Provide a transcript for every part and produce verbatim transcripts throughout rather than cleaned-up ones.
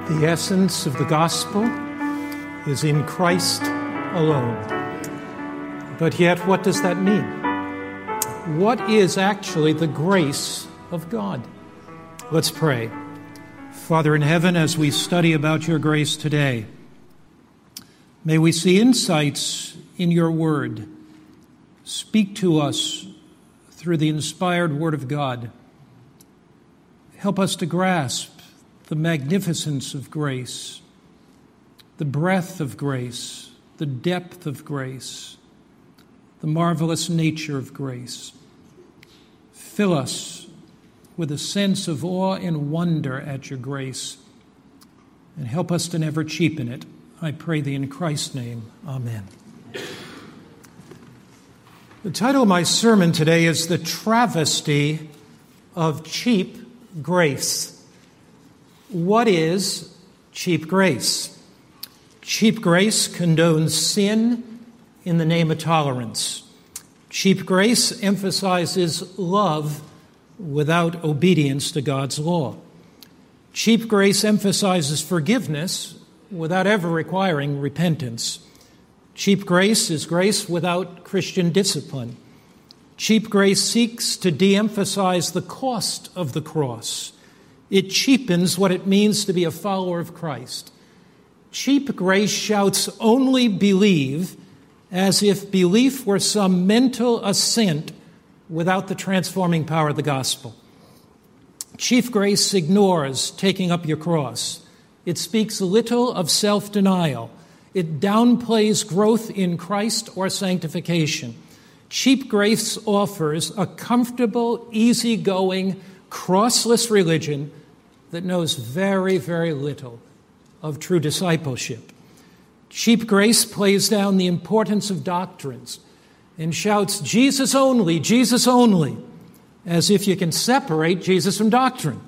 The essence of the gospel is in Christ alone. But yet, what does that mean? What is actually the grace of God? Let's pray. Father in heaven, as we study about your grace today, may we see insights in your word. Speak to us through the inspired word of God. Help us to grasp the magnificence of grace, the breadth of grace, the depth of grace, the marvelous nature of grace. Fill us with a sense of awe and wonder at your grace, and help us to never cheapen it. I pray thee in Christ's name. Amen. The title of my sermon today is The Travesty of Cheap Grace. What is cheap grace? Cheap grace condones sin in the name of tolerance. Cheap grace emphasizes love without obedience to God's law. Cheap grace emphasizes forgiveness without ever requiring repentance. Cheap grace is grace without Christian discipline. Cheap grace seeks to de-emphasize the cost of the cross. It cheapens what it means to be a follower of Christ. Cheap grace shouts, "Only believe," as if belief were some mental assent without the transforming power of the gospel. Cheap grace ignores taking up your cross. It speaks little of self-denial. It downplays growth in Christ or sanctification. Cheap grace offers a comfortable, easygoing, crossless religion that knows very, very little of true discipleship. Cheap grace plays down the importance of doctrines and shouts, "Jesus only, Jesus only," as if you can separate Jesus from doctrine.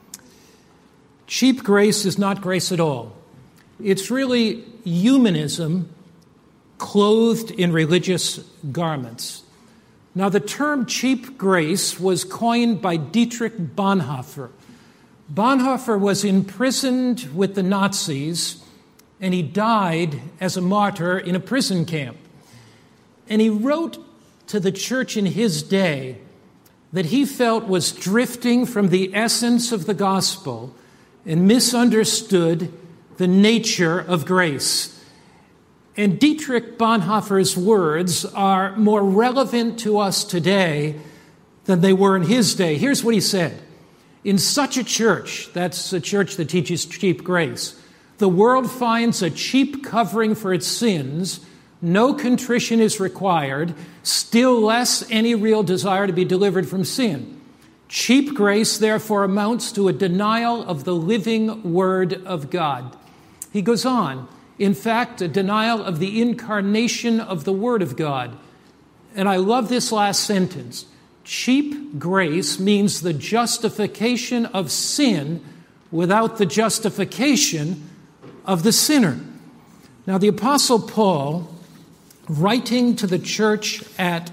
Cheap grace is not grace at all. It's really humanism clothed in religious garments. Now, the term cheap grace was coined by Dietrich Bonhoeffer. Bonhoeffer was imprisoned with the Nazis, and he died as a martyr in a prison camp. And he wrote to the church in his day that he felt was drifting from the essence of the gospel and misunderstood the nature of grace. And Dietrich Bonhoeffer's words are more relevant to us today than they were in his day. Here's what he said. In such a church, that's a church that teaches cheap grace, the world finds a cheap covering for its sins, no contrition is required, still less any real desire to be delivered from sin. Cheap grace, therefore, amounts to a denial of the living Word of God. He goes on. In fact, a denial of the incarnation of the Word of God. And I love this last sentence. Cheap grace means the justification of sin without the justification of the sinner. Now, the Apostle Paul, writing to the church at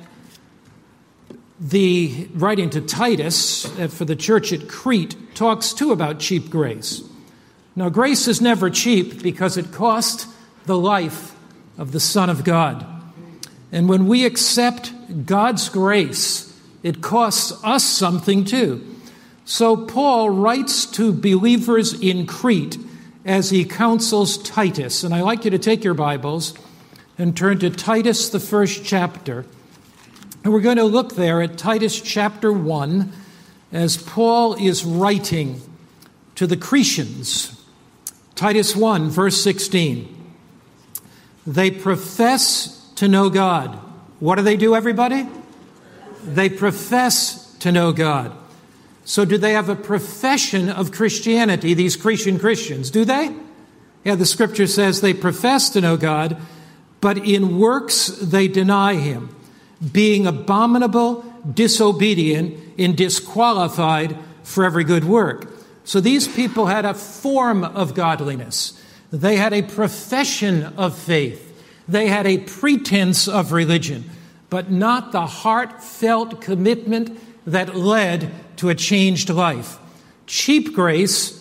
the, writing to Titus for the church at Crete, talks too about cheap grace. Now, grace is never cheap because it cost the life of the Son of God. And when we accept God's grace, it costs us something too. So Paul writes to believers in Crete as he counsels Titus. And I'd like you to take your Bibles and turn to Titus, the first chapter. And we're going to look there at Titus chapter one as Paul is writing to the Cretans. Titus one, verse sixteen. They profess to know God. What do they do, everybody? They profess to know God. So do they have a profession of Christianity, these Cretan Christians? Do they? Yeah, the scripture says they profess to know God, but in works they deny him, being abominable, disobedient, and disqualified for every good work. So these people had a form of godliness. They had a profession of faith. They had a pretense of religion, but not the heartfelt commitment that led to a changed life. Cheap grace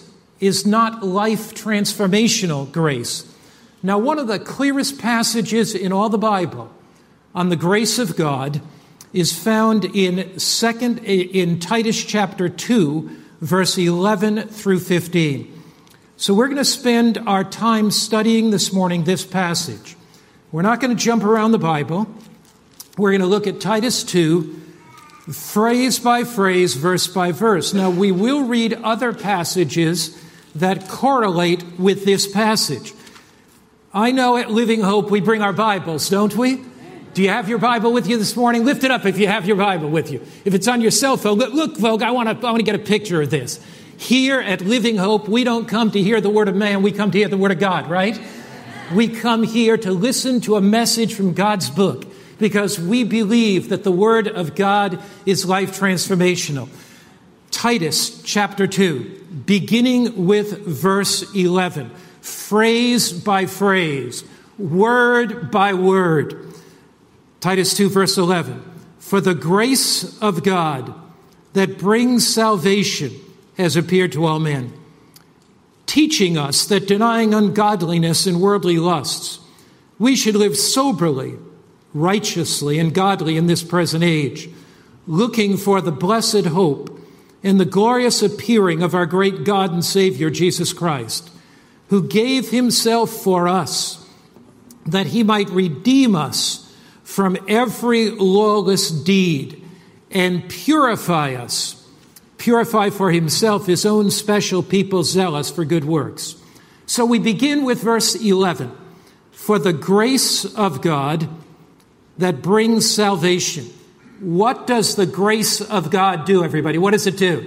is not life transformational grace. Now, one of the clearest passages in all the Bible on the grace of God is found in second in Titus chapter two, verse eleven through fifteen. So we're going to spend our time studying this morning this passage. We're not going to jump around the Bible. We're going to look at Titus two, phrase by phrase, verse by verse. Now, we will read other passages that correlate with this passage. I know at Living Hope we bring our Bibles, don't we? Do you have your Bible with you this morning? Lift it up if you have your Bible with you. If it's on your cell phone, look, look folks, I want to I want to get a picture of this. Here at Living Hope, we don't come to hear the word of man, we come to hear the word of God, right? We come here to listen to a message from God's book because we believe that the word of God is life transformational. Titus chapter two, beginning with verse eleven, phrase by phrase, word by word. Titus two, verse eleven, for the grace of God that brings salvation has appeared to all men, teaching us that denying ungodliness and worldly lusts, we should live soberly, righteously, and godly in this present age, looking for the blessed hope and the glorious appearing of our great God and Savior, Jesus Christ, who gave himself for us, that he might redeem us from every lawless deed and purify us, purify for himself his own special people zealous for good works. So we begin with verse eleven. For the grace of God that brings salvation. What does the grace of God do, everybody? What does it do?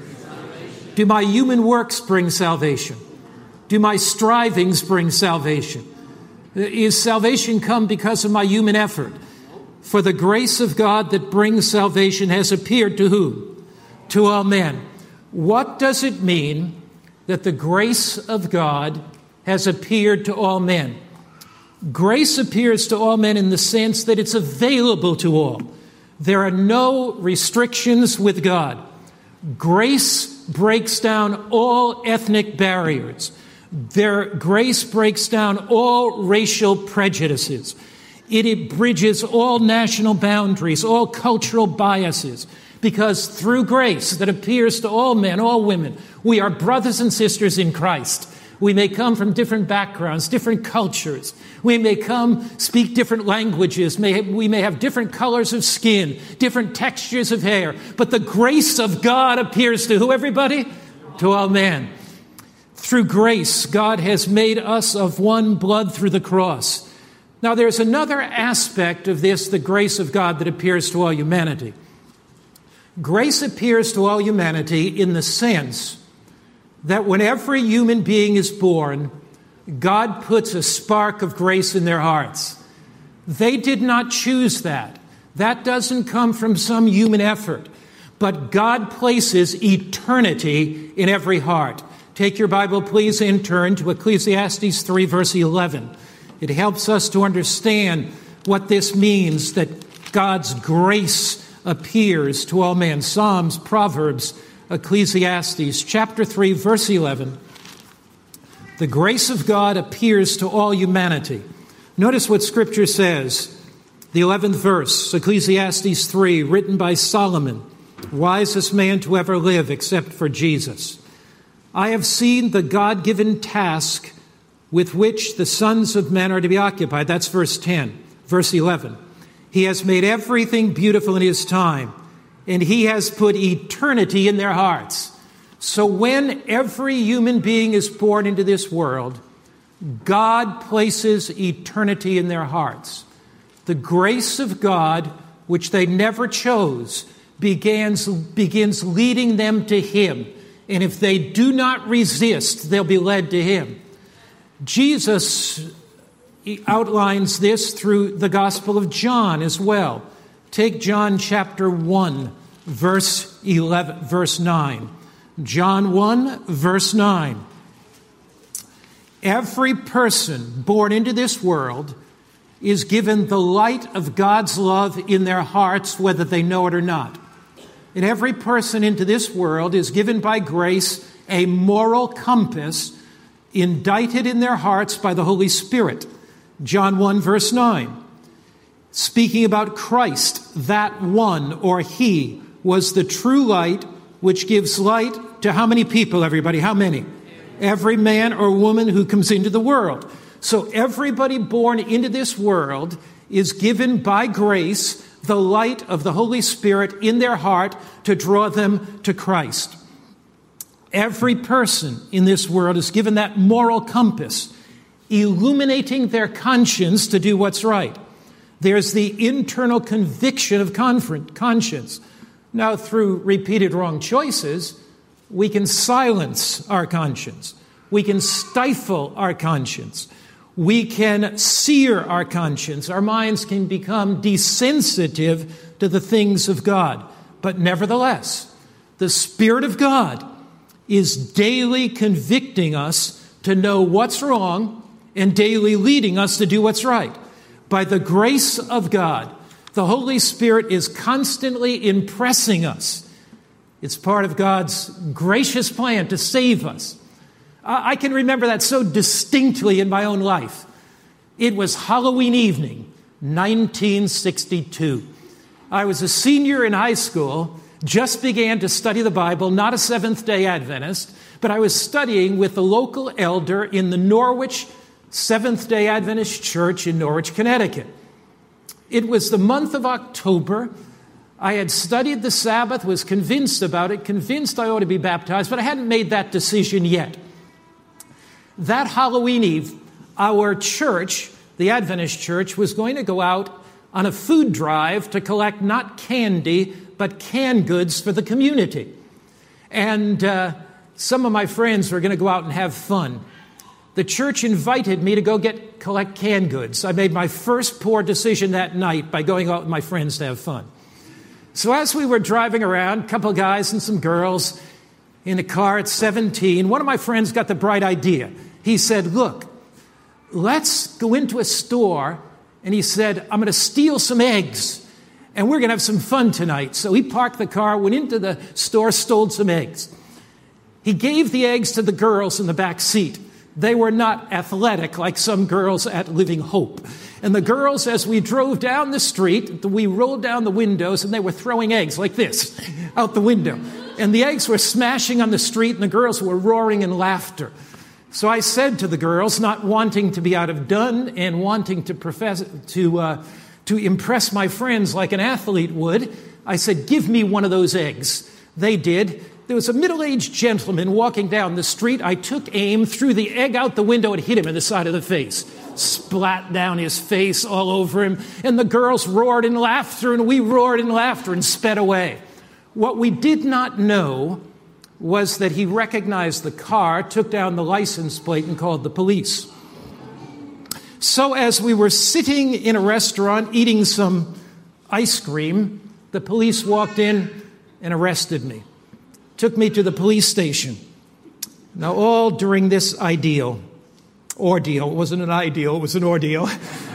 Do my human works bring salvation? Do my strivings bring salvation? Is salvation come because of my human effort? For the grace of God that brings salvation has appeared to whom? To all men. What does it mean that the grace of God has appeared to all men? Grace appears to all men in the sense that it's available to all. There are no restrictions with God. Grace breaks down all ethnic barriers. Their grace breaks down all racial prejudices. It, it bridges all national boundaries, all cultural biases. Because through grace that appears to all men, all women, we are brothers and sisters in Christ. We may come from different backgrounds, different cultures. We may come, speak different languages. May, we may have different colors of skin, different textures of hair. But the grace of God appears to who, everybody? To all men. Through grace, God has made us of one blood through the cross. Now, there's another aspect of this, the grace of God that appears to all humanity. Grace appears to all humanity in the sense that when every human being is born, God puts a spark of grace in their hearts. They did not choose that. That doesn't come from some human effort. But God places eternity in every heart. Take your Bible, please, and turn to Ecclesiastes three, verse eleven. It helps us to understand what this means, that God's grace appears to all men. Psalms, Proverbs, Ecclesiastes, chapter three, verse eleven. The grace of God appears to all humanity. Notice what Scripture says. The eleventh verse, Ecclesiastes three, written by Solomon, wisest man to ever live except for Jesus. I have seen the God-given task with which the sons of men are to be occupied. That's verse ten. Verse eleven. He has made everything beautiful in his time, and he has put eternity in their hearts. So when every human being is born into this world, God places eternity in their hearts. The grace of God, which they never chose, begins, begins leading them to him. And if they do not resist, they'll be led to him. Jesus outlines this through the Gospel of John as well. Take John chapter one, verse eleven, verse nine. John one, verse nine. Every person born into this world is given the light of God's love in their hearts, whether they know it or not. And every person into this world is given by grace a moral compass indicted in their hearts by the Holy Spirit. John one, verse nine. Speaking about Christ, that one, or he, was the true light, which gives light to how many people, everybody? How many? Every man or woman who comes into the world. So everybody born into this world is given by grace the light of the Holy Spirit in their heart to draw them to Christ. Every person in this world is given that moral compass, illuminating their conscience to do what's right. There's the internal conviction of conscience. Now, through repeated wrong choices, we can silence our conscience. We can stifle our conscience. We can sear our conscience. Our minds can become desensitive to the things of God. But nevertheless, the Spirit of God is daily convicting us to know what's wrong and daily leading us to do what's right. By the grace of God, the Holy Spirit is constantly impressing us. It's part of God's gracious plan to save us. I can remember that so distinctly in my own life. It was Halloween evening, nineteen sixty-two. I was a senior in high school, just began to study the Bible, not a Seventh-day Adventist, but I was studying with the local elder in the Norwich Seventh-day Adventist Church in Norwich, Connecticut. It was the month of October. I had studied the Sabbath, was convinced about it, convinced I ought to be baptized, but I hadn't made that decision yet. That Halloween Eve, our church, the Adventist church, was going to go out on a food drive to collect not candy, but canned goods for the community. And uh, some of my friends were going to go out and have fun. The church invited me to go get collect canned goods. I made my first poor decision that night by going out with my friends to have fun. So as we were driving around, a couple of guys and some girls in a car at seventeen, one of my friends got the bright idea. He said, look, let's go into a store. And he said, I'm going to steal some eggs, and we're going to have some fun tonight. So he parked the car, went into the store, stole some eggs. He gave the eggs to the girls in the back seat. They were not athletic like some girls at Living Hope. And the girls, as we drove down the street, we rolled down the windows, and they were throwing eggs like this out the window. And the eggs were smashing on the street, and the girls were roaring in laughter. So I said to the girls, not wanting to be outdone and wanting to profess to uh, to impress my friends like an athlete would, I said, give me one of those eggs. They did. There was a middle-aged gentleman walking down the street. I took aim, threw the egg out the window, and hit him in the side of the face. Splat down his face all over him. And the girls roared in laughter, and we roared in laughter and sped away. What we did not know was that he recognized the car, took down the license plate, and called the police. So as we were sitting in a restaurant eating some ice cream, the police walked in and arrested me. Took me to the police station. Now, all during this ideal, ordeal, it wasn't an ideal, it was an ordeal.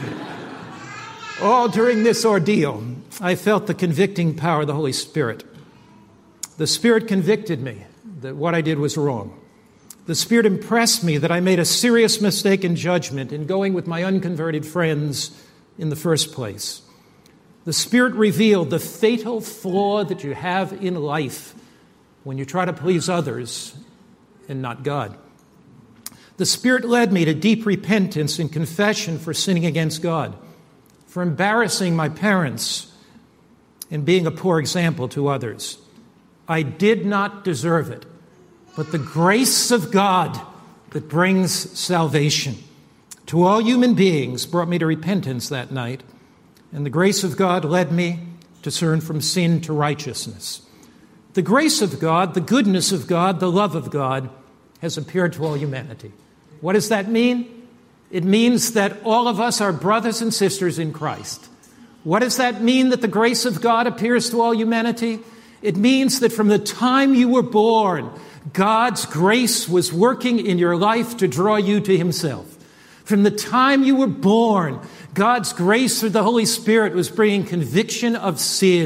All during this ordeal, I felt the convicting power of the Holy Spirit. The Spirit convicted me that what I did was wrong. The Spirit impressed me that I made a serious mistake in judgment in going with my unconverted friends in the first place. The Spirit revealed the fatal flaw that you have in life when you try to please others and not God. The Spirit led me to deep repentance and confession for sinning against God, for embarrassing my parents, and being a poor example to others. I did not deserve it, but the grace of God that brings salvation to all human beings brought me to repentance that night, and the grace of God led me to turn from sin to righteousness. The grace of God, the goodness of God, the love of God has appeared to all humanity. What does that mean? It means that all of us are brothers and sisters in Christ. What does that mean, that the grace of God appears to all humanity? It means that from the time you were born, God's grace was working in your life to draw you to Himself. From the time you were born, God's grace through the Holy Spirit was bringing conviction of sin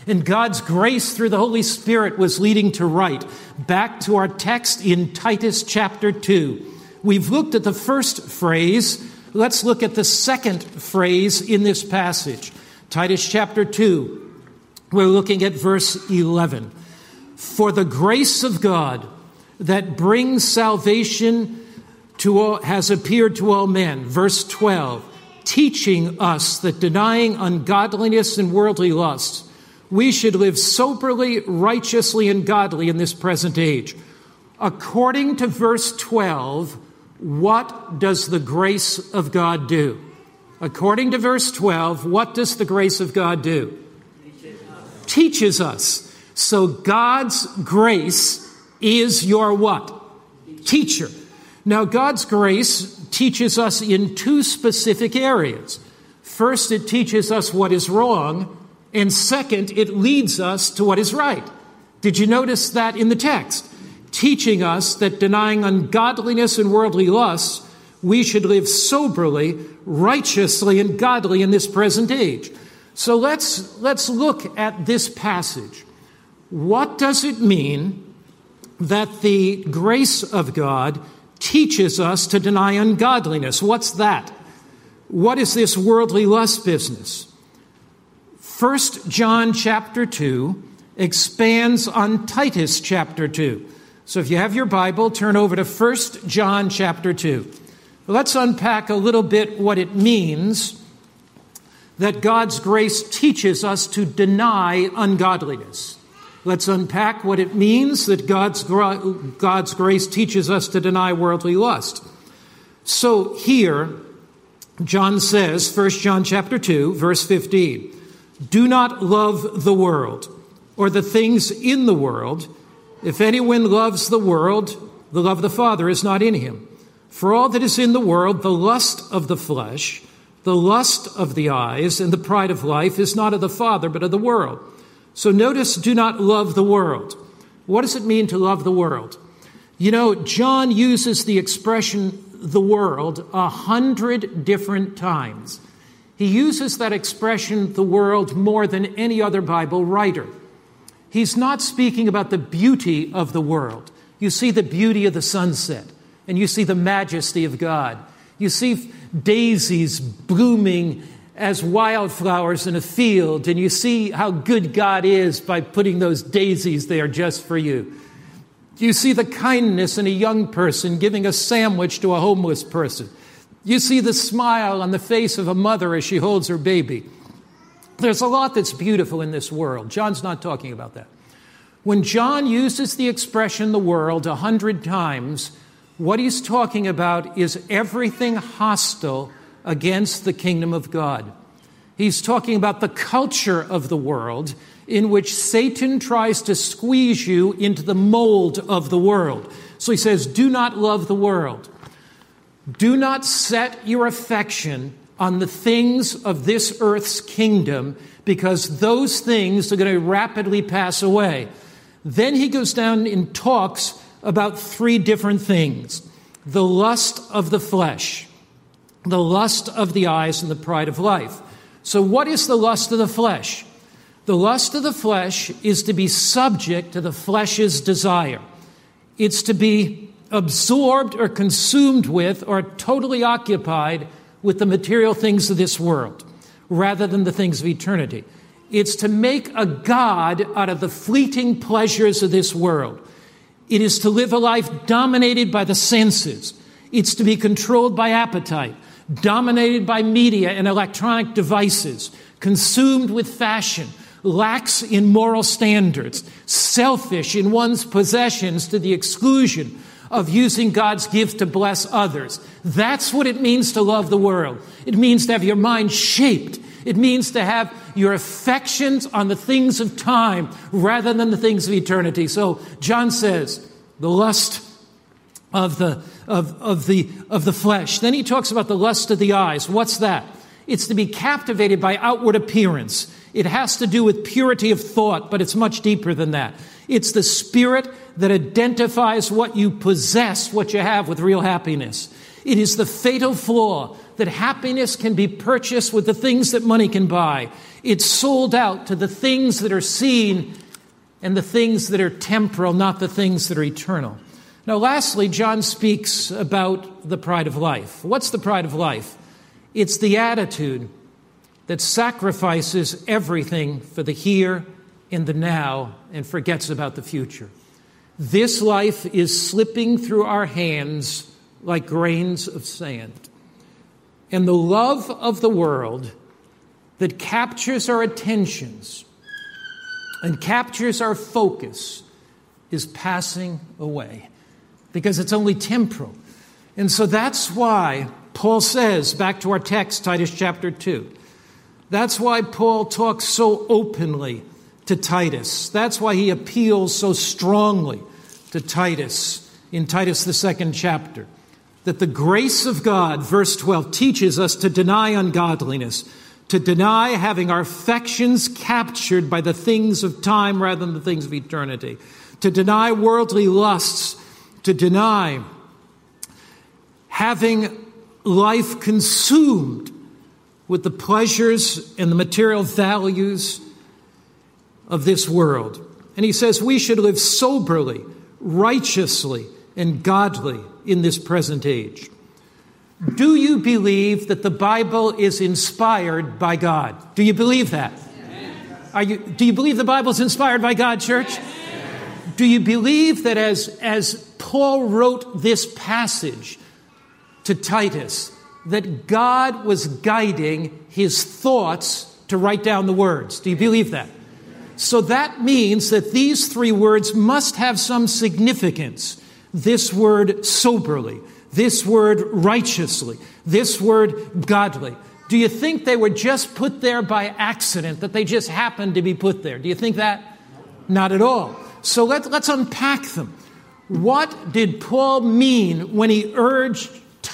And God's grace through the Holy Spirit was leading to right. Back to our text in Titus chapter two. We've looked at the first phrase. Let's look at the second phrase in this passage. Titus chapter two. We're looking at verse eleven. For the grace of God that brings salvation to all has appeared to all men. Verse twelve. Teaching us that denying ungodliness and worldly lusts, we should live soberly, righteously, and godly in this present age. According to verse twelve, what does the grace of God do? According to verse twelve, what does the grace of God do? Teaches us. Teaches us. So God's grace is your what? Teacher. Now, God's grace teaches us in two specific areas. First, it teaches us what is wrong. And second, it leads us to what is right. Did you notice that in the text? Teaching us that denying ungodliness and worldly lusts, we should live soberly, righteously, and godly in this present age. So let's, let's look at this passage. What does it mean that the grace of God teaches us to deny ungodliness? What's that? What is this worldly lust business? First John chapter two expands on Titus chapter two. So if you have your Bible, turn over to First John chapter two. Let's unpack a little bit what it means that God's grace teaches us to deny ungodliness. Let's unpack what it means that God's, God's grace teaches us to deny worldly lust. So here, John says, First John chapter two, verse fifteen, do not love the world or the things in the world. If anyone loves the world, the love of the Father is not in him. For all that is in the world, the lust of the flesh, the lust of the eyes, and the pride of life is not of the Father, but of the world. So notice, do not love the world. What does it mean to love the world? You know, John uses the expression the world a hundred different times. He uses that expression, the world, more than any other Bible writer. He's not speaking about the beauty of the world. You see the beauty of the sunset, and you see the majesty of God. You see daisies blooming as wildflowers in a field, and you see how good God is by putting those daisies there just for you. You see the kindness in a young person giving a sandwich to a homeless person. You see the smile on the face of a mother as she holds her baby. There's a lot that's beautiful in this world. John's not talking about that. When John uses the expression the world a hundred times, what he's talking about is everything hostile against the kingdom of God. He's talking about the culture of the world in which Satan tries to squeeze you into the mold of the world. So he says, do not love the world. Do not set your affection on the things of this earth's kingdom, because those things are going to rapidly pass away. Then he goes down and talks about three different things. The lust of the flesh, the lust of the eyes, and the pride of life. So what is the lust of the flesh? The lust of the flesh is to be subject to the flesh's desire. It's to be absorbed or consumed with or totally occupied with the material things of this world rather than the things of eternity. It's to make a god out of the fleeting pleasures of this world. It is to live a life dominated by the senses. It's to be controlled by appetite, dominated by media and electronic devices, consumed with fashion, lax in moral standards, selfish in one's possessions to the exclusion of using God's gift to bless others. That's what it means to love the world. It means to have your mind shaped. It means to have your affections on the things of time rather than the things of eternity. So John says, the lust of the of, of the of the flesh. Then he talks about the lust of the eyes. What's that? It's to be captivated by outward appearance. It has to do with purity of thought, but it's much deeper than that. It's the spirit that identifies what you possess, what you have, with real happiness. It is the fatal flaw that happiness can be purchased with the things that money can buy. It's sold out to the things that are seen and the things that are temporal, not the things that are eternal. Now, lastly, John speaks about the pride of life. What's the pride of life? It's the attitude that sacrifices everything for the here and the now and forgets about the future. This life is slipping through our hands like grains of sand. And the love of the world that captures our attentions and captures our focus is passing away because it's only temporal. And so that's why Paul says, back to our text, Titus chapter two, that's why Paul talks so openly to Titus. That's why he appeals so strongly to Titus in Titus, the second chapter. That the grace of God, verse twelve, teaches us to deny ungodliness, to deny having our affections captured by the things of time rather than the things of eternity, to deny worldly lusts, to deny having life consumed with the pleasures and the material values of this world. And he says we should live soberly, righteously, and godly in this present age. Do you believe that the Bible is inspired by God? Do you believe that? Yes. Are you, do you believe the Bible is inspired by God, church? Yes. Do you believe that as, as Paul wrote this passage to Titus, that God was guiding his thoughts to write down the words? Do you believe that? So that means that these three words must have some significance. This word soberly, this word righteously, this word godly. Do you think they were just put there by accident, that they just happened to be put there? Do you think that? Not at all. So let, let's unpack them. What did Paul mean when he urged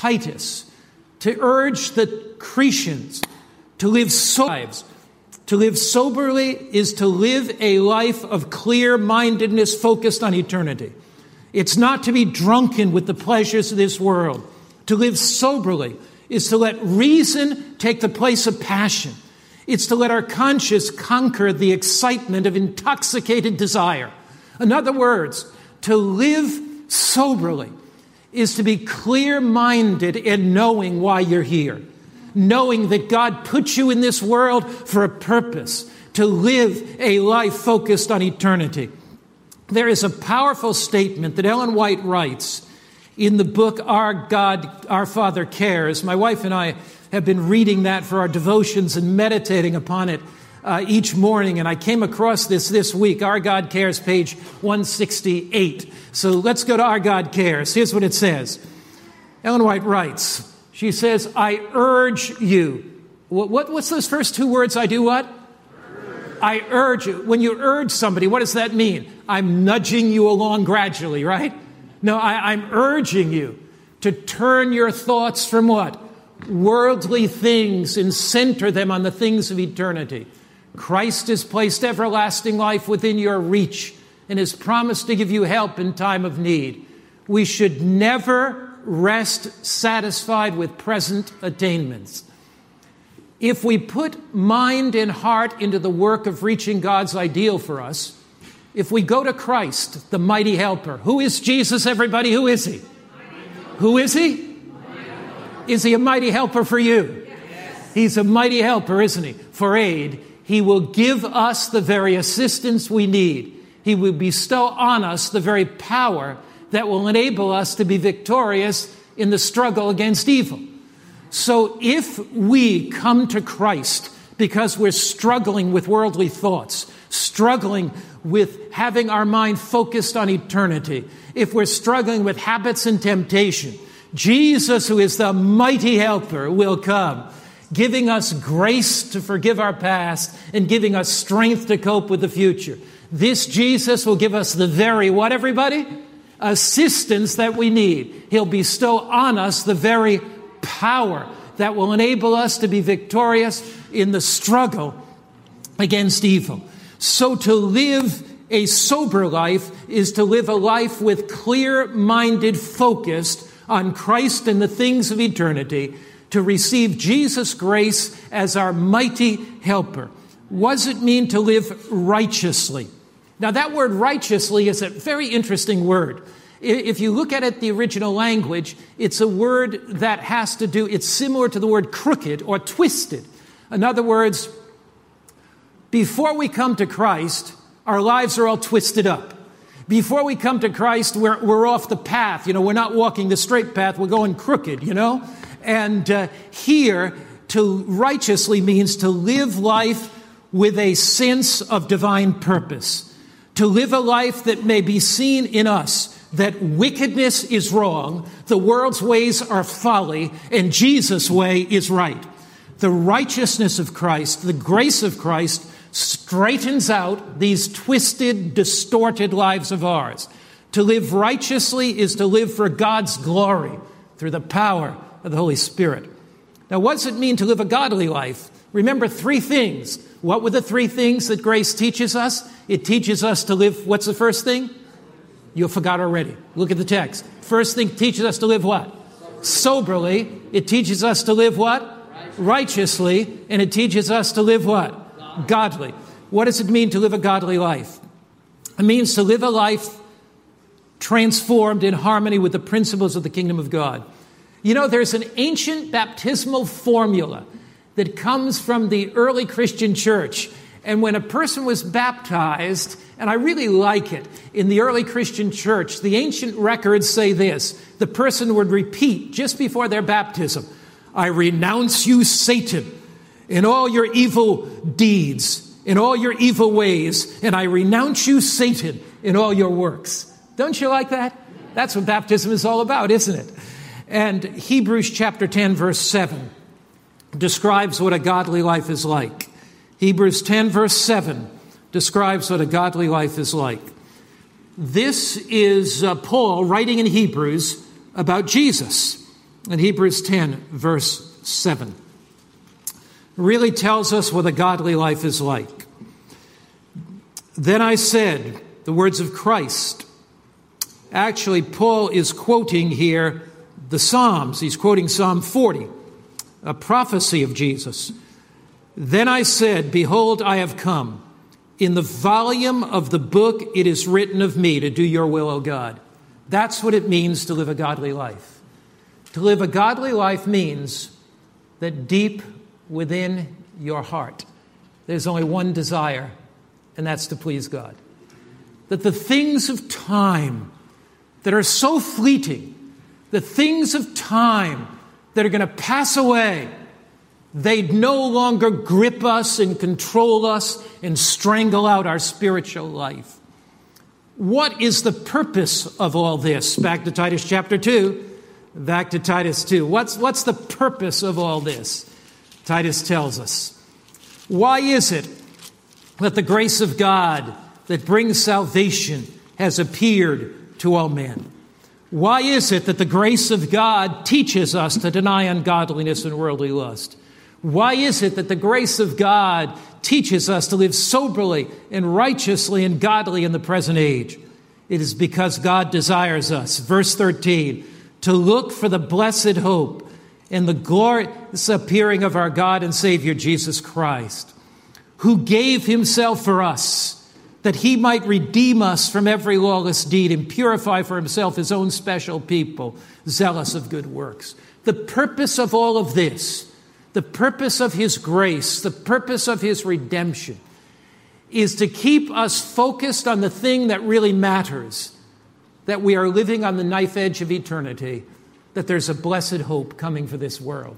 Titus to urge the Cretans to live soberly? To live soberly is to live a life of clear-mindedness focused on eternity. It's not to be drunken with the pleasures of this world. To live soberly is to let reason take the place of passion. It's to let our conscience conquer the excitement of intoxicated desire. In other words, to live soberly is to be clear-minded in knowing why you're here. Knowing that God put you in this world for a purpose, to live a life focused on eternity. There is a powerful statement that Ellen White writes in the book, Our God, Our Father Cares. My wife and I have been reading that for our devotions and meditating upon it uh, each morning, and I came across this this week, Our God Cares, page one sixty-eight. So let's go to Our God Cares. Here's what it says. Ellen White writes, she says, I urge you. What, what, what's those first two words? I do what? Urge. I urge you. When you urge somebody, what does that mean? I'm nudging you along gradually, right? No, I, I'm urging you to turn your thoughts from what? Worldly things and center them on the things of eternity. Christ has placed everlasting life within your reach and has promised to give you help in time of need. We should never rest satisfied with present attainments. If we put mind and heart into the work of reaching God's ideal for us, if we go to Christ, the mighty helper, who is Jesus, everybody? Who is he? Who is he? Is he a mighty helper for you? Yes. He's a mighty helper, isn't he? For aid, he will give us the very assistance we need. He will bestow on us the very power that will enable us to be victorious in the struggle against evil. So if we come to Christ because we're struggling with worldly thoughts, struggling with having our mind focused on eternity, if we're struggling with habits and temptation, Jesus, who is the mighty helper, will come, giving us grace to forgive our past and giving us strength to cope with the future. This Jesus will give us the very, what everybody? Assistance that we need. He'll bestow on us the very power that will enable us to be victorious in the struggle against evil. So to live a sober life is to live a life with clear-minded focus on Christ and the things of eternity, to receive Jesus' grace as our mighty helper. What does it mean to live righteously? Now, that word righteously is a very interesting word. If you look at it, the original language, it's a word that has to do, it's similar to the word crooked or twisted. In other words, before we come to Christ, our lives are all twisted up. Before we come to Christ, we're, we're off the path. You know, we're not walking the straight path, we're going crooked, you know? And uh, here, to righteously means to live life with a sense of divine purpose. To live a life that may be seen in us, that wickedness is wrong, the world's ways are folly, and Jesus' way is right. The righteousness of Christ, the grace of Christ, straightens out these twisted, distorted lives of ours. To live righteously is to live for God's glory through the power of the Holy Spirit. Now, what does it mean to live a godly life? Remember three things. What were the three things that grace teaches us? It teaches us to live, what's the first thing? You forgot already. Look at the text. First thing teaches us to live what? Soberly. It teaches us to live what? Righteously. And it teaches us to live what? Godly. What does it mean to live a godly life? It means to live a life transformed in harmony with the principles of the kingdom of God. You know, there's an ancient baptismal formula that comes from the early Christian church. And when a person was baptized, and I really like it, in the early Christian church, the ancient records say this. The person would repeat just before their baptism, I renounce you, Satan, in all your evil deeds, in all your evil ways, and I renounce you, Satan, in all your works. Don't you like that? That's what baptism is all about, isn't it? And Hebrews chapter ten, verse seven describes what a godly life is like. Hebrews ten, verse seven describes what a godly life is like. This is uh, Paul writing in Hebrews about Jesus. In Hebrews ten, verse seven. Really tells us what a godly life is like. Then I said, the words of Christ. Actually, Paul is quoting here the Psalms. He's quoting Psalm forty, a prophecy of Jesus. Then I said, behold, I have come. In the volume of the book it is written of me to do your will, O God. That's what it means to live a godly life. To live a godly life means that deep within your heart, there's only one desire, and that's to please God. That the things of time that are so fleeting, the things of time that are going to pass away, they no longer grip us and control us and strangle out our spiritual life. What is the purpose of all this? Back to Titus chapter two. Back to Titus two. What's, what's the purpose of all this? Titus tells us. Why is it that the grace of God that brings salvation has appeared to all men? Why is it that the grace of God teaches us to deny ungodliness and worldly lust? Why is it that the grace of God teaches us to live soberly and righteously and godly in the present age? It is because God desires us, verse thirteen, to look for the blessed hope and the glorious appearing of our God and Savior Jesus Christ, who gave himself for us, that he might redeem us from every lawless deed and purify for himself his own special people, zealous of good works. The purpose of all of this, the purpose of his grace, the purpose of his redemption, is to keep us focused on the thing that really matters, that we are living on the knife edge of eternity, that there's a blessed hope coming for this world.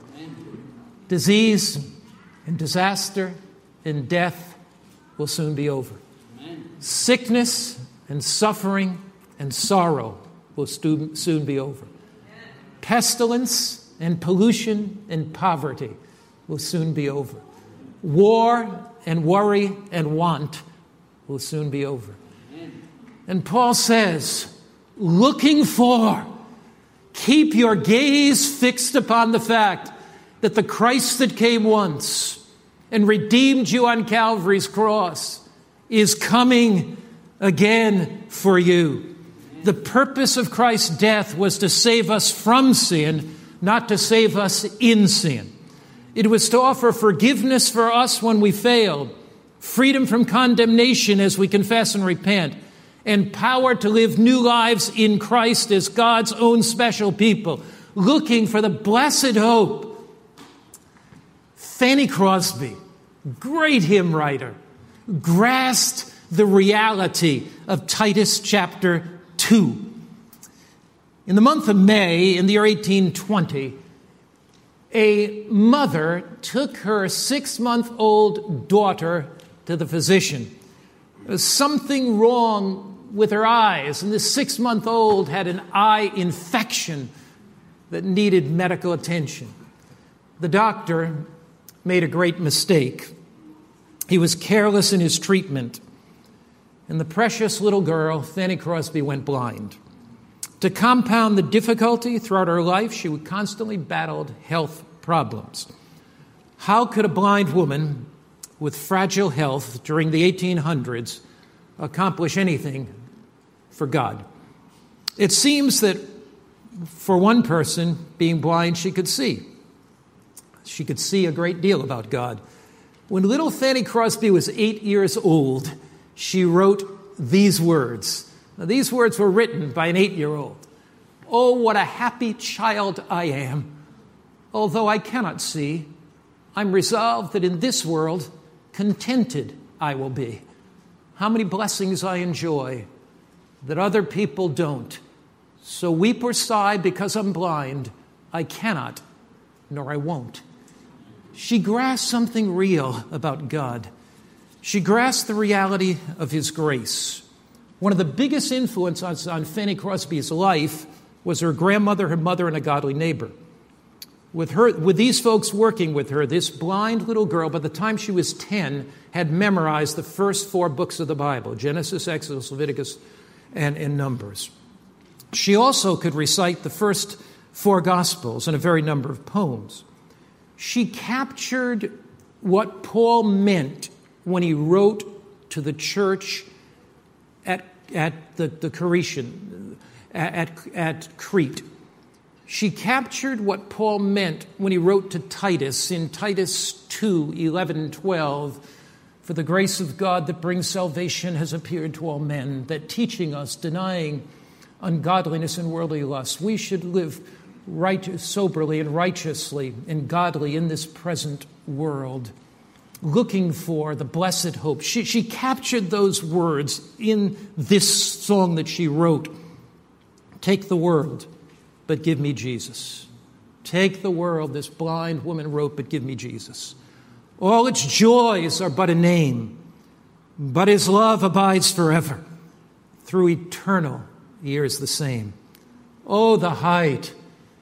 Disease and disaster and death will soon be over. Sickness and suffering and sorrow will stu- soon be over. Pestilence and pollution and poverty will soon be over. War and worry and want will soon be over. And Paul says, looking for, keep your gaze fixed upon the fact that the Christ that came once and redeemed you on Calvary's cross is coming again for you. The purpose of Christ's death was to save us from sin, not to save us in sin. It was to offer forgiveness for us when we failed, freedom from condemnation as we confess and repent, and power to live new lives in Christ as God's own special people, looking for the blessed hope. Fanny Crosby, great hymn writer, grasped the reality of Titus chapter two. In the month of May, in the year eighteen twenty, a mother took her six-month-old daughter to the physician. There was something wrong with her eyes, and this six-month-old had an eye infection that needed medical attention. The doctor made a great mistake. He was careless in his treatment, and the precious little girl, Fanny Crosby, went blind. To compound the difficulty throughout her life, she constantly battled health problems. How could a blind woman with fragile health during the eighteen hundreds accomplish anything for God? It seems that for one person, being blind, she could see. She could see a great deal about God. When little Fanny Crosby was eight years old, she wrote these words. Now, these words were written by an eight-year-old. "Oh, what a happy child I am. Although I cannot see, I'm resolved that in this world, contented I will be. How many blessings I enjoy that other people don't. So weep or sigh because I'm blind. I cannot, nor I won't." She grasped something real about God. She grasped the reality of His grace. One of the biggest influences on Fanny Crosby's life was her grandmother, her mother, and a godly neighbor. With her, with these folks working with her, this blind little girl, by the time she was ten, had memorized the first four books of the Bible, Genesis, Exodus, Leviticus, and, and Numbers. She also could recite the first four Gospels and a very number of poems. She captured what Paul meant when he wrote to the church at, at the, the Cretian, at, at Crete. She captured what Paul meant when he wrote to Titus in Titus two, eleven and twelve, "For the grace of God that brings salvation has appeared to all men, that teaching us, denying ungodliness and worldly lust, we should live right, soberly and righteously and godly in this present world, looking for the blessed hope." She, she captured those words in this song that she wrote. "Take the world, but give me Jesus. Take the world," this blind woman wrote, "but give me Jesus. All its joys are but a name, but His love abides forever. Through eternal years the same. Oh, the height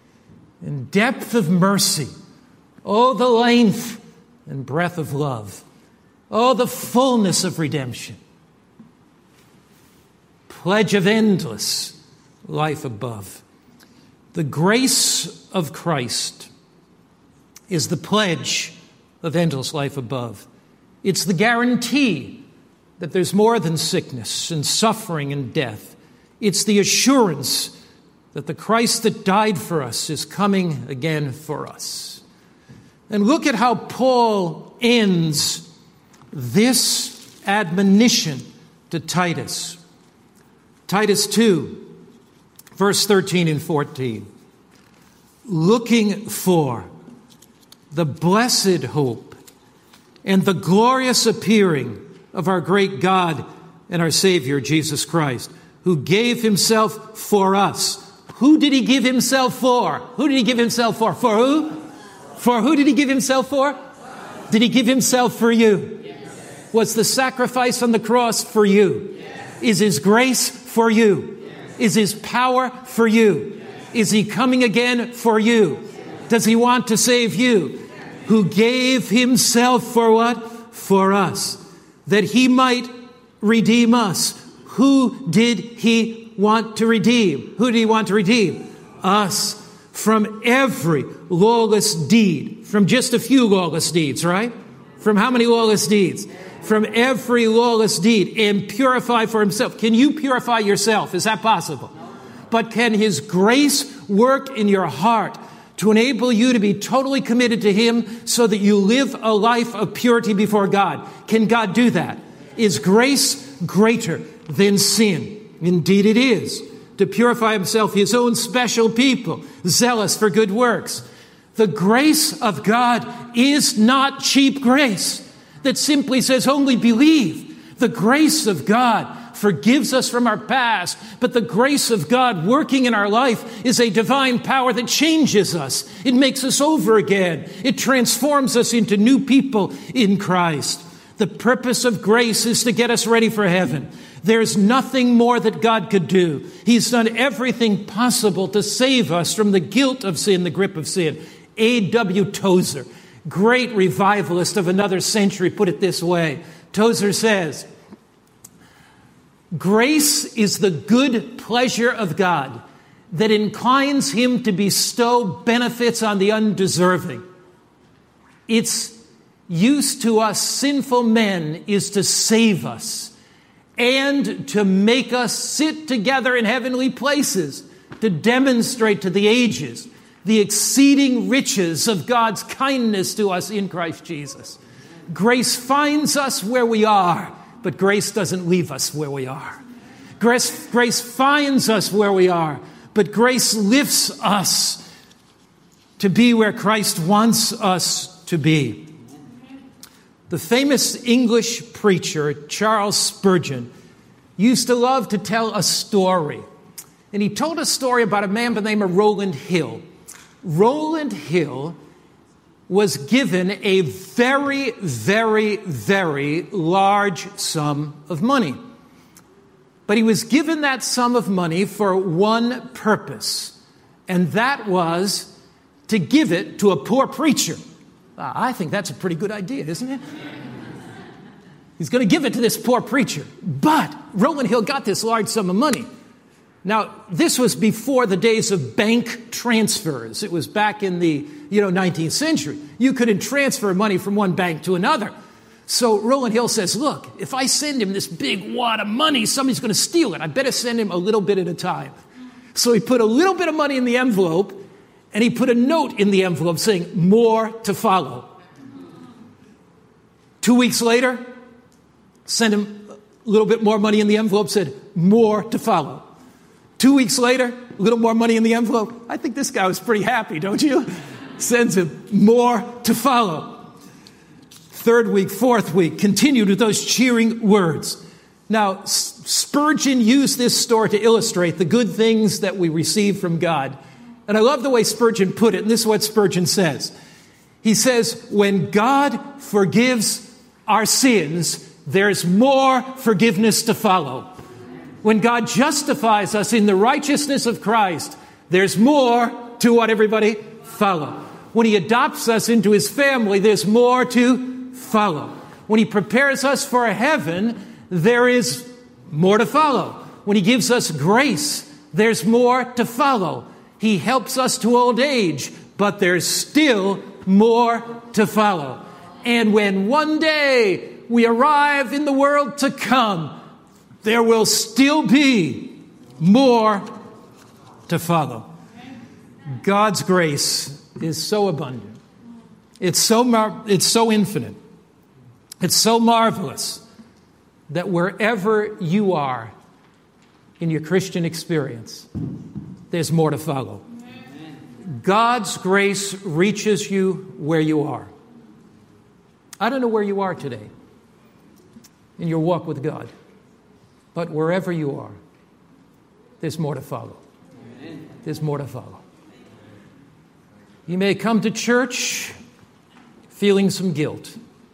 and depth of mercy. Oh, the length and breadth of love. Oh, the fullness of redemption. Pledge of endless life above." The grace of Christ is the pledge of endless life above. It's the guarantee that there's more than sickness and suffering and death. It's the assurance that the Christ that died for us is coming again for us. And look at how Paul ends this admonition to Titus. Titus two, verse thirteen and fourteen. "Looking for the blessed hope and the glorious appearing of our great God and our Savior, Jesus Christ, who gave Himself for us." Who did He give Himself for? Who did He give Himself for? For who? For who did He give Himself for? Did He give Himself for you? Yes. Was the sacrifice on the cross for you? Yes. Is His grace for you? Yes. Is His power for you? Yes. Is He coming again for you? Yes. Does He want to save you? Yes. Who gave Himself for what? For us. That He might redeem us. Who did He want to redeem? Who did He want to redeem? Us. From every lawless deed. From just a few lawless deeds, right? From how many lawless deeds? from every lawless deed and purify for himself. Can you purify yourself? Is that possible? But can his grace work in your heart to enable you to be totally committed to him so that you live a life of purity before God? Can God do that? Is grace greater than sin? Indeed it is. To purify himself, his own special people, zealous for good works. The grace of God is not cheap grace that simply says only believe. The grace of God forgives us from our past, but the grace of God working in our life is a divine power that changes us. It makes us over again. It transforms us into new people in Christ. The purpose of grace is to get us ready for heaven. There's nothing more that God could do. He's done everything possible to save us from the guilt of sin, the grip of sin. A W Tozer, great revivalist of another century, put it this way. Tozer says, grace is the good pleasure of God that inclines him to bestow benefits on the undeserving. Its use to us sinful men is to save us and to make us sit together in heavenly places, to demonstrate to the ages the exceeding riches of God's kindness to us in Christ Jesus. Grace finds us where we are, but grace doesn't leave us where we are. Grace, grace finds us where we are, but grace lifts us to be where Christ wants us to be. The famous English preacher, Charles Spurgeon, used to love to tell a story. And he told a story about a man by the name of Rowland Hill. Rowland Hill was given a very, very, very large sum of money. But he was given that sum of money for one purpose, and that was to give it to a poor preacher. I think that's a pretty good idea, isn't it? He's going to give it to this poor preacher. But Rowland Hill got this large sum of money. Now, this was before the days of bank transfers. It was back in the, you know, nineteenth century. You couldn't transfer money from one bank to another. So Rowland Hill says, look, if I send him this big wad of money, somebody's going to steal it. I better send him a little bit at a time. So he put a little bit of money in the envelope, and he put a note in the envelope saying, more to follow. Two weeks later, sent him a little bit more money in the envelope, said, more to follow. Two weeks later, a little more money in the envelope. I think this guy was pretty happy, don't you? Sends him more to follow. Third week, fourth week, continued with those cheering words. Now, Spurgeon used this story to illustrate the good things that we receive from God. And I love the way Spurgeon put it, and this is what Spurgeon says. He says, when God forgives our sins, there's more forgiveness to follow. When God justifies us in the righteousness of Christ, there's more to what, everybody? Follow. When he adopts us into his family, there's more to follow. When he prepares us for heaven, there is more to follow. When he gives us grace, there's more to follow. He helps us to old age, but there's still more to follow. And when one day we arrive in the world to come, there will still be more to follow. God's grace is so abundant. It's so mar- it's so infinite. It's so marvelous that wherever you are in your Christian experience, there's more to follow. God's grace reaches you where you are. I don't know where you are today in your walk with God, but wherever you are, there's more to follow. There's more to follow. You may come to church feeling some guilt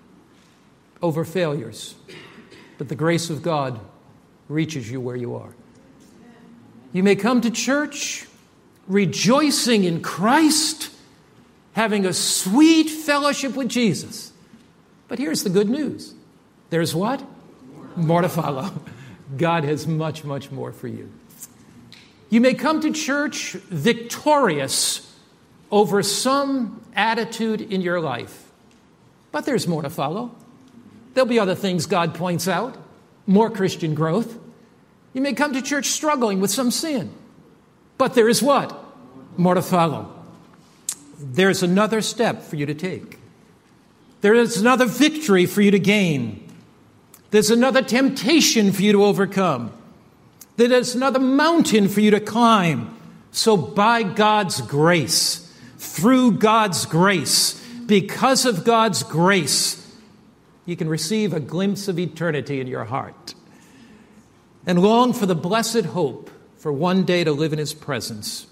over failures, but the grace of God reaches you where you are. You may come to church rejoicing in Christ, having a sweet fellowship with Jesus. But here's the good news. There's what? More to follow. God has much, much more for you. You may come to church victorious over some attitude in your life, but there's more to follow. There'll be other things God points out, more Christian growth. You may come to church struggling with some sin, but there is what? More to follow. There's another step for you to take. There is another victory for you to gain. There's another temptation for you to overcome. There's another mountain for you to climb. So by God's grace, through God's grace, because of God's grace, you can receive a glimpse of eternity in your heart and long for the blessed hope for one day to live in His presence.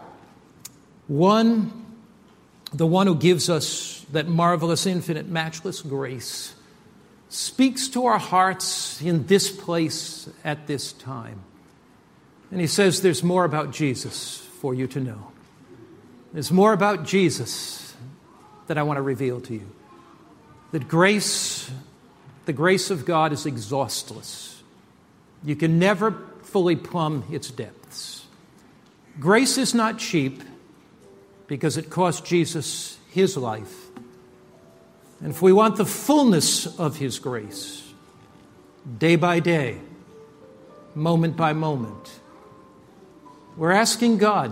One, the one who gives us that marvelous, infinite, matchless grace, speaks to our hearts in this place at this time. And He says there's more about Jesus for you to know. There's more about Jesus that I want to reveal to you. That grace, the grace of God is exhaustless. You can never fully plumb its depths. Grace is not cheap because it cost Jesus His life. And if we want the fullness of His grace, day by day, moment by moment, we're asking God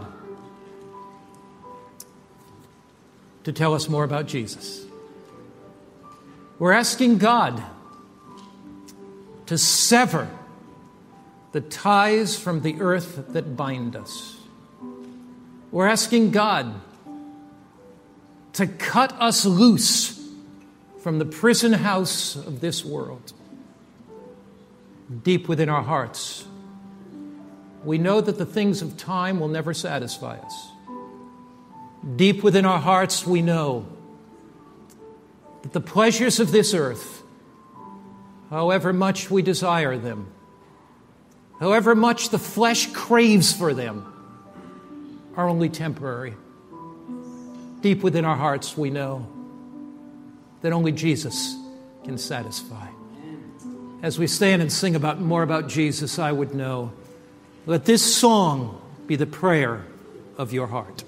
to tell us more about Jesus. We're asking God to sever the ties from the earth that bind us. We're asking God to cut us loose from the prison house of this world. Deep within our hearts, we know that the things of time will never satisfy us. Deep within our hearts, we know that the pleasures of this earth, however much we desire them, however much the flesh craves for them, are only temporary. Deep within our hearts, we know that only Jesus can satisfy. As we stand and sing about more about Jesus, I would know, let this song be the prayer of your heart.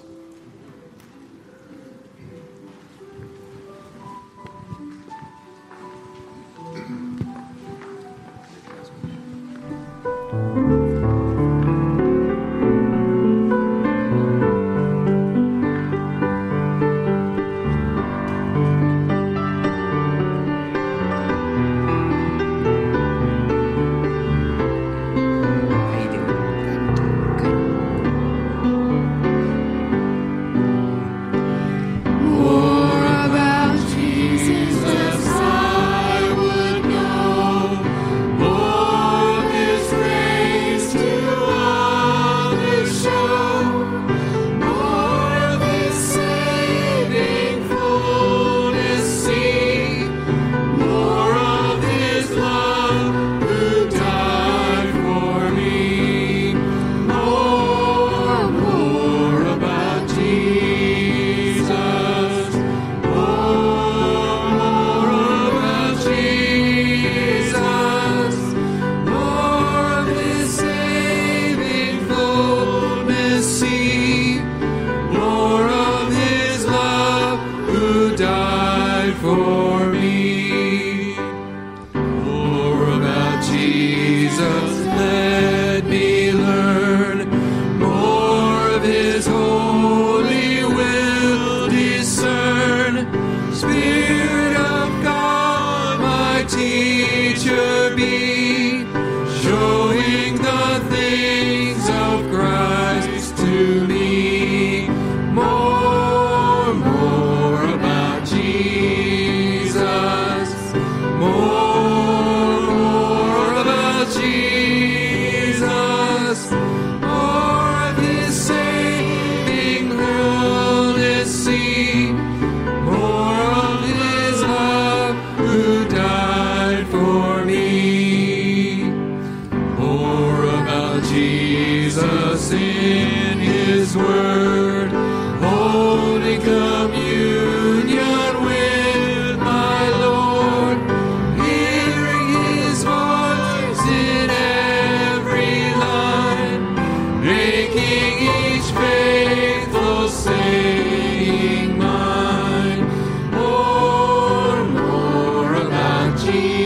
Saying mine, more, more about Jesus.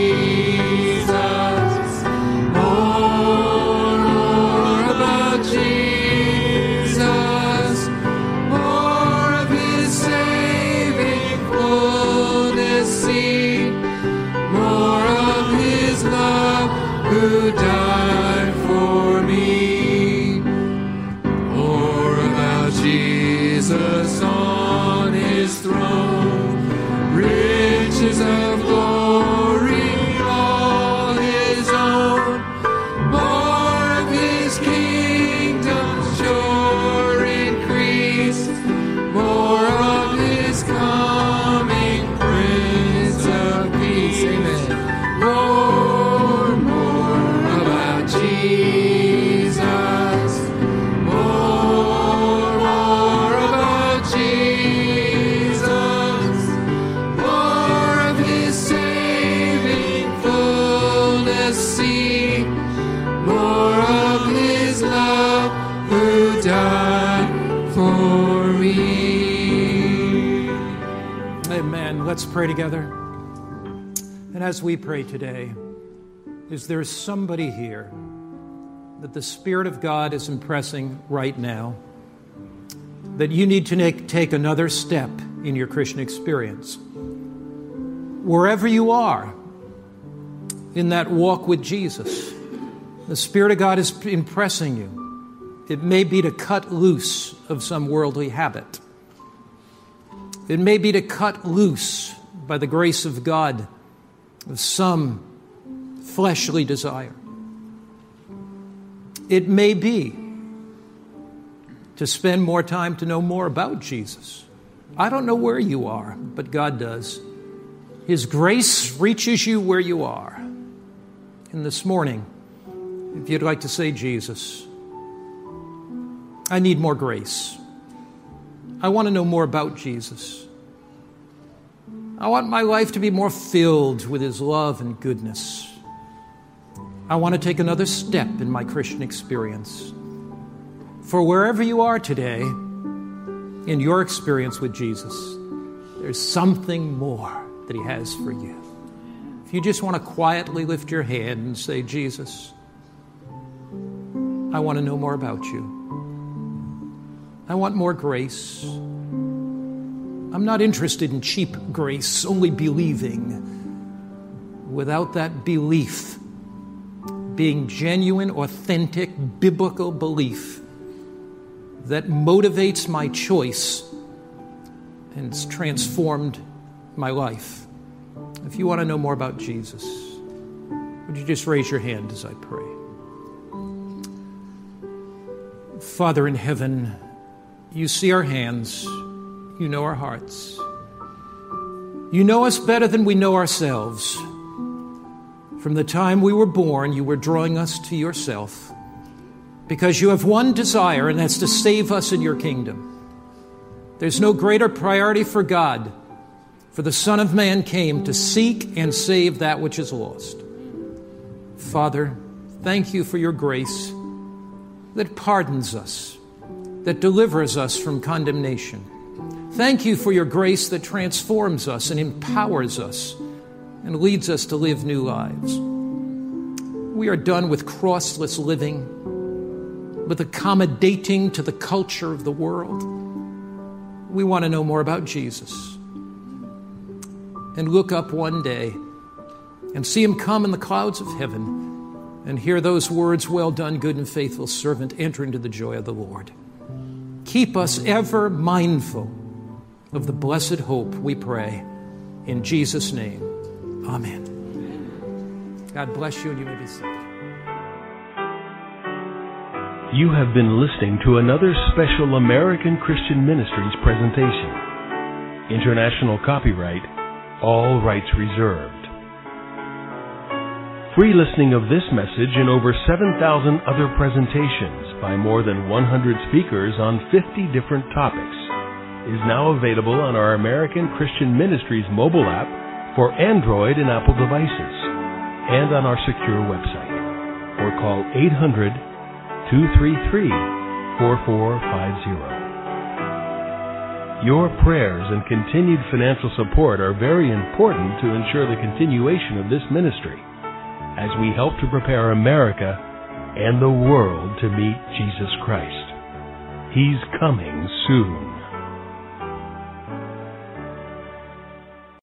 Jesus on his throne, riches of glory, all his own. More of his kingdom sure increase, more of his coming Prince of Peace. Amen. More, more about Jesus. More, more about Jesus. More of his saving fullness see. More of his love who died for me. Amen. Let's pray together. And as we pray today, is there somebody here that the Spirit of God is impressing right now that you need to make, take another step in your Christian experience? Wherever you are in that walk with Jesus, the Spirit of God is impressing you. It may be to cut loose of some worldly habit. It may be to cut loose by the grace of God of some fleshly desire. It may be to spend more time to know more about Jesus. I don't know where you are, but God does. His grace reaches you where you are. And this morning, if you'd like to say, Jesus, I need more grace. I want to know more about Jesus. I want my life to be more filled with his love and goodness. I want to take another step in my Christian experience. For wherever you are today, in your experience with Jesus, there's something more that he has for you. If you just want to quietly lift your hand and say, Jesus, I want to know more about you. I want more grace. I'm not interested in cheap grace, only believing. Without that belief, being genuine, authentic, biblical belief that motivates my choice and has transformed my life. If you want to know more about Jesus, would you just raise your hand as I pray? Father in heaven, you see our hands. You know our hearts. You know us better than we know ourselves. From the time we were born, you were drawing us to yourself because you have one desire, and that's to save us in your kingdom. There's no greater priority for God, for the Son of Man came to seek and save that which is lost. Father, thank you for your grace that pardons us, that delivers us from condemnation. Thank you for your grace that transforms us and empowers us and leads us to live new lives. We are done with crossless living, with accommodating to the culture of the world. We want to know more about Jesus and look up one day and see him come in the clouds of heaven and hear those words, well done, good and faithful servant, enter into the joy of the Lord. Keep us ever mindful of the blessed hope, we pray. In Jesus' name, amen. God bless you, and you may be seated. You have been listening to another special American Christian Ministries presentation. International copyright, all rights reserved. Free listening of this message and over seven thousand other presentations by more than one hundred speakers on fifty different topics is now available on our American Christian Ministries mobile app for Android and Apple devices and on our secure website, or call eight hundred, two three three, four four five zero. Your prayers and continued financial support are very important to ensure the continuation of this ministry as we help to prepare America and the world to meet Jesus Christ. He's coming soon.